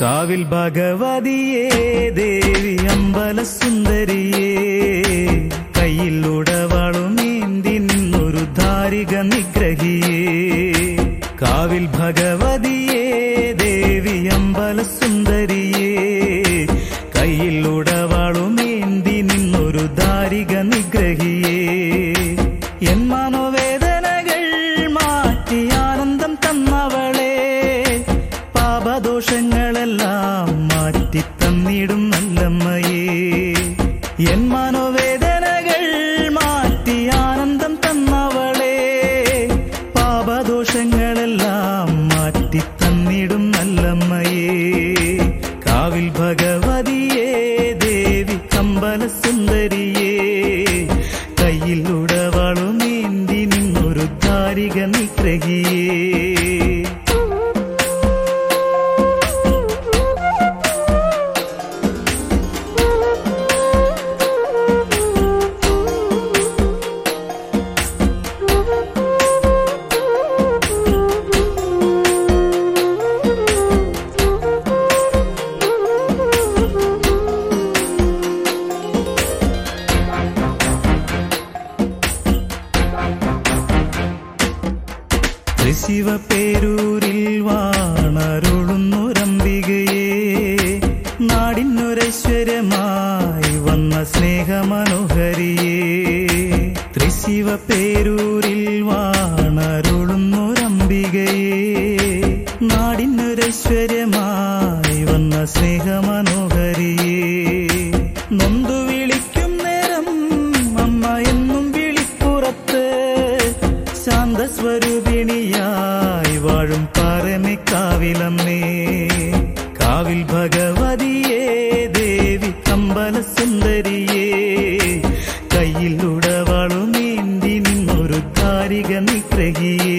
കാവിൽ ഭഗവതിയേ ദേവി അമ്പല സുന്ദരിയേ കയ്യിൽ ഉടവാളുമേന്തി നിന്നൊരു ധാരിക നിഗ്രഹിയേ കാവിൽ ഭഗവതിയേ ദേവി അമ്പല സുന്ദരിയേ കയ്യിൽ ഉടവാളുമേന്തി നിന്നൊരു ധാരിക നിഗ്രഹിയേ എൻ മനോവേദനകൾ മാറ്റി ആനന്ദം തന്നവളെ പാപദോഷങ്ങളെല്ലാം മാറ്റി തന്നിടും നല്ലമ്മയേ എൻ മനോവേദനകൾ മാറ്റി ആനന്ദം തന്നവളെ പാപദോഷങ്ങളെല്ലാം മാറ്റി തന്നിടും നല്ലമ്മയേ കാവിൽ ഭഗവതിയേ ദേവി അമ്പല സുന്ദരിയേ കയ്യിൽ ഉടവാളുമേന്തി നിന്നൊരു ധാരിക നിഗ്രഹിയേ ശിവപേരൂരിൽ വാണരുളുന്നൊരംബികയേ നാടിനൊരൈശ്വര്യമായി വന്ന സ്നേഹമനോഹരിയേ തൃശിവപേരൂരിൽ വാണരുളുന്നൊരംബികയേ നാടിനൊരൈശ്വര്യമായി വന്ന സ്നേഹമനോഹരിയേ നൊന്തു വിളിക്കും നേരം അമ്മ എന്നും വിളിപ്പുറത്ത് ശാന്തസ്വരൂപിണിയായി വാഴും പാറമേക്കാവിലമ്മേ കാവിൽ ഭഗവതിയേ ദേവി അമ്പല സുന്ദരിയേ കയ്യിൽ ഉടവാളുമേന്തി നിന്നൊരു ധാരിക നിഗ്രഹിയേ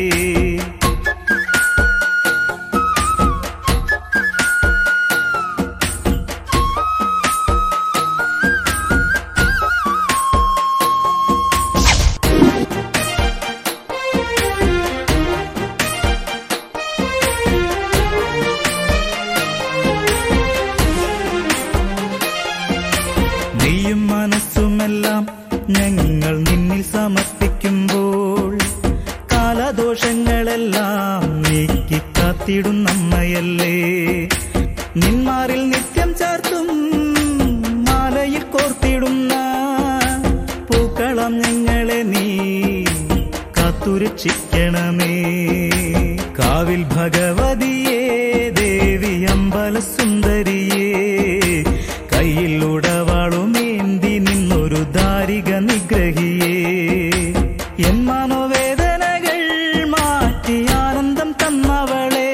നെയ്യും മനസ്സുമെല്ലാം ഞങ്ങൾ നിന്നിൽ സമർപ്പിക്കുമ്പോൾ കാലദോഷങ്ങളെല്ലാം നീക്കി കാത്തിടും നമ്മയല്ലേ നിന്മാറിൽ നിത്യം ചേർത്തും മാലയിൽ കോർത്തിടുന്ന പൂക്കളം ഞങ്ങളെ നീ കാത്തുരക്ഷിക്കണമേ കാവിൽ ഭഗവതിയേ ദേവി അമ്പല സുന്ദരിയേ കയ്യിൽ ഉടവാളുമേന്തി നിന്നൊരു ധാരിക നിഗ്രഹിയേ എൻ മനോവേദനകൾ മാറ്റി ആനന്ദം തന്നവളെ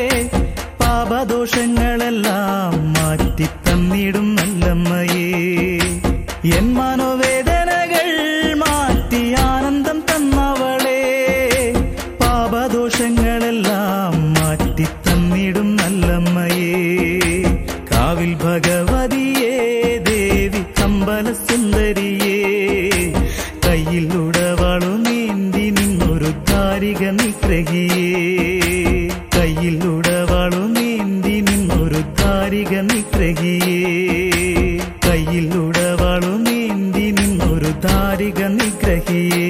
പാപദോഷങ്ങളെല്ലാം മാറ്റി തന്നിടും നല്ലമ്മയേ എൻ മനോവേദനകൾ മാറ്റി ആനന്ദം തന്നവളെ പാപദോഷങ്ങളെല്ലാം മാറ്റി തന്നിടും നല്ലമ്മയേ കാവിൽ ഭഗവതിയേ ദേവി അമ്പല സുന്ദരിയേ കയ്യിൽ ഉടവാളുമേന്തി നിന്നൊരു ധാരിക നിഗ്രഹിയേ കയ്യിൽ ഉടവാളുമേന്തി നിന്നൊരു ധാരിക നിഗ്രഹിയേ കയ്യിൽ ഉടവാളുമേന്തി നിന്നൊരു ധാരിക നിഗ്രഹിയേ